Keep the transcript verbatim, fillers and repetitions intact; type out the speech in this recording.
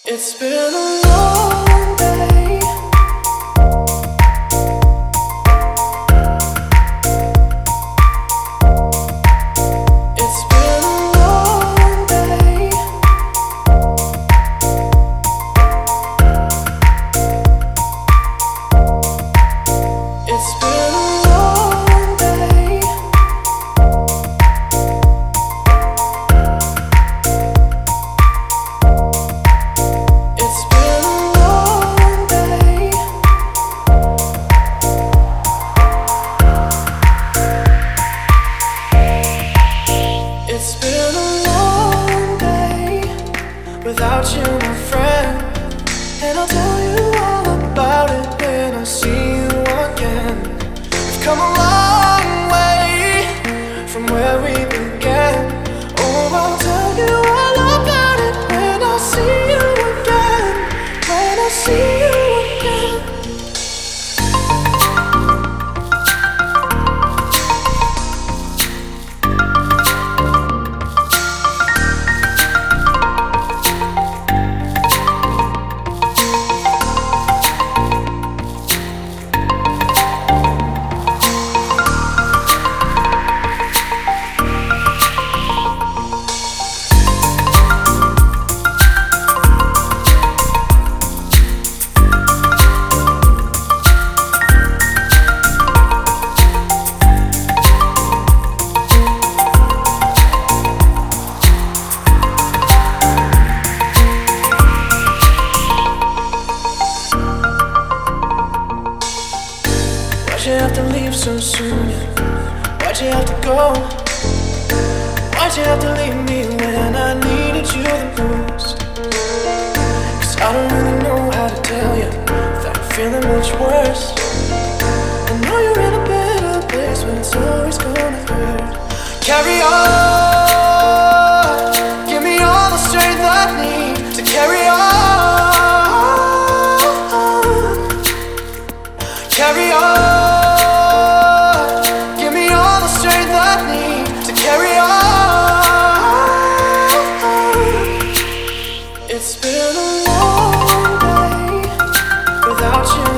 It's been a long day. It's been a long day. It's been a long day. It's been a long day. It's been a long day without you, my friend. And I'll tell you all about it when I see you again. We've come a long way from where we began. Oh, I'll tell you all about it when I see you again. When I see you again. Why'd you have to leave so soon? Why'd you have to go? Why'd you have to leave me when I needed you the most? Cause I don't really know how to tell you without feeling much worse. I know you're in a better place, but it's always gonna hurt. Carry on. Give me all the strength I need to carry on. Carry on. It's been a long day without you.